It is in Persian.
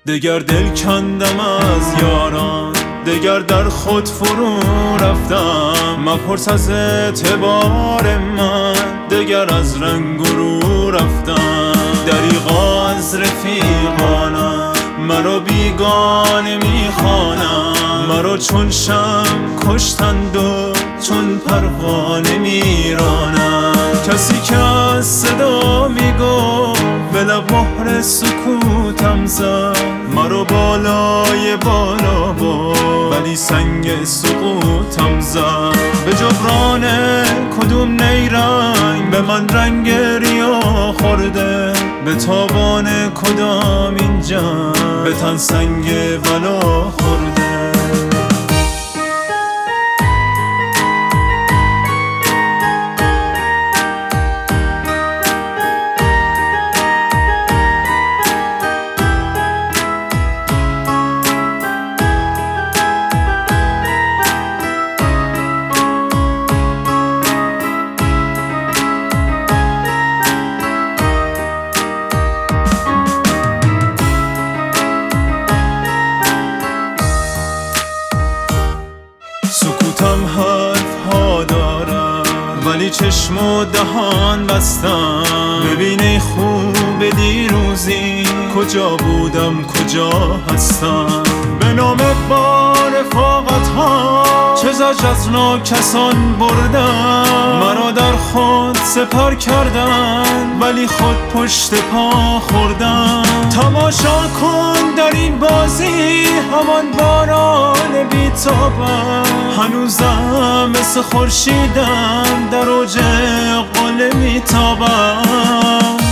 دگر دل کندم از یاران، دگر در خود فرو رفتم. مپرس از اعتبار من، دگر از رنگ و رو رفتم. دریغا از رفیقانم مرا بیگانه میخوانم. مرا چون شمع کشتند و چون پروانه میرانم. کسی که از صدا میگفت به لب مهر سکوتم زد. مرا بالای بالا برد ولی سنگ سقوطم زد. به جبران کدوم نیرنگ به من رنگ ریا خورده. به تابان کدام این جنگ به تن سنگ بلا خورده. سکوتم حرف ها دارم ولی چشم و دهان بستم. ببین خوب دیروزی کجا بودم کجا هستم. به نام با رفاقت ها چه زجر از ناکسان بردم. مرا در خود سپر کردن ولی خود پشت پا خوردم. تماشا کن در این بازی همان باران بی‌تابم. هنوزم مثل خورشیدم در اوج قله میتابم.